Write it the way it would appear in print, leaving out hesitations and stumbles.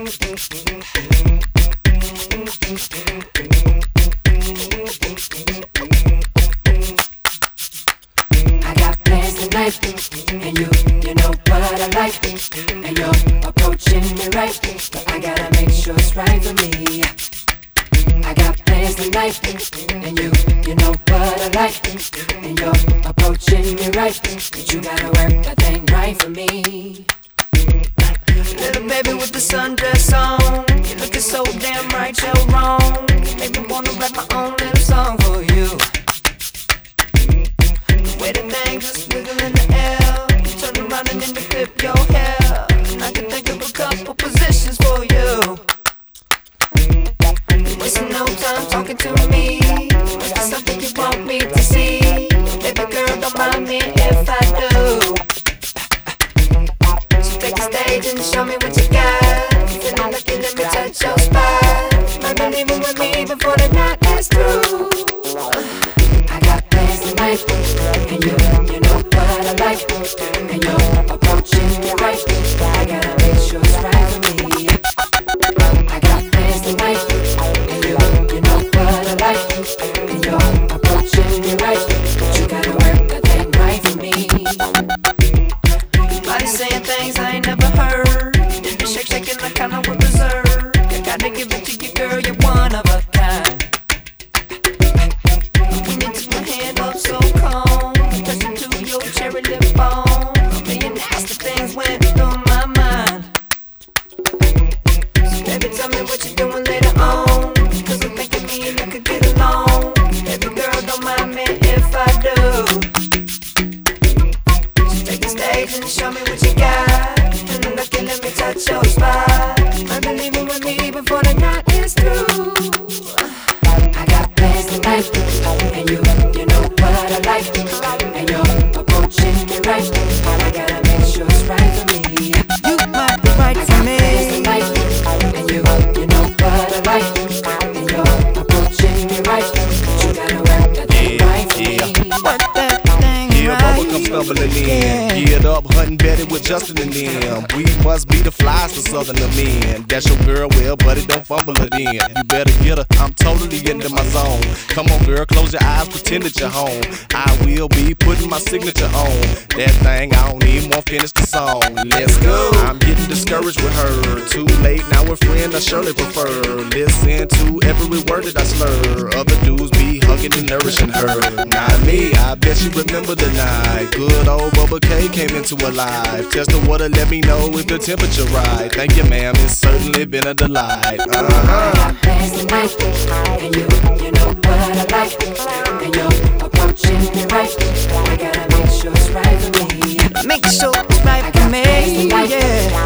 I got plans tonight, and you know what I like, and you're approaching me right, but I gotta make sure it's right for me. I got plans tonight, and you know what I like, and you're approaching me right, but you gotta work that thing right for me. Little baby with the sundress on, you looking so damn right, you're wrong. Make me wanna write my own little song for you. The way the thing just wiggle in the air, you turn around and then you flip your hair, and I can think of a couple positions for you. You're wasting no time talking to me, is there something you want me to see? Baby girl, don't mind me if I do. Take the stage and show me what you got. Feeling like you let me touch your spot. Might be leaving with me before the night is through. I got plans tonight, and you know what I like, and you're approaching me right, I gotta make sure it's right for me. I got plans tonight, and you know what I like, and you're approaching me right, but you gotta work that thing right for me. Body saying things I ain't never heard. Shake, shaking like kinda with reserve. I gotta give it to you, girl, you're one of a kind. When you took my hand up so calm, touched it to your cherry lip balm. A million nasty things went through my mind. So baby, tell me what you're doing later on, cause I'm thinking me and you could get along. Baby girl, don't mind me if I do. Take the stage and show me what you got, and look and let me touch your spot. Might be leaving with me before the night is through. I got plans tonight, and you know what I like, and you're approaching me right, I gotta make sure it's right for me. You might be right for me. Tonight, and you know what I like, and you're approaching me right, but you gotta work that thing right for me. Work that thing Yeah, right. Bubba come stumbling in. Geared up, hunting Betty with Justin and them. We must be the flies for southern men. That's your girl, well, buddy, don't fumble it in. You better get her, I'm totally into my zone. Come on, girl, close your eyes, pretend that you're home. I will be putting my signature on that thing, I don't even want to finish the song. Let's go. I'm getting discouraged with her. Too late, now we're friends, I surely prefer. Listen to every word that I slur. Other dudes be hugging and nourishing her. Not me, I bet you remember the night. Good old Bubba K came into her life. Test the water, let me know if the temperature right. Thank you, ma'am, it's certainly been a delight. I got plans tonight, and you know what I like, and you're approaching me right, I gotta make sure it's right for me. Make sure it's right for me, yeah.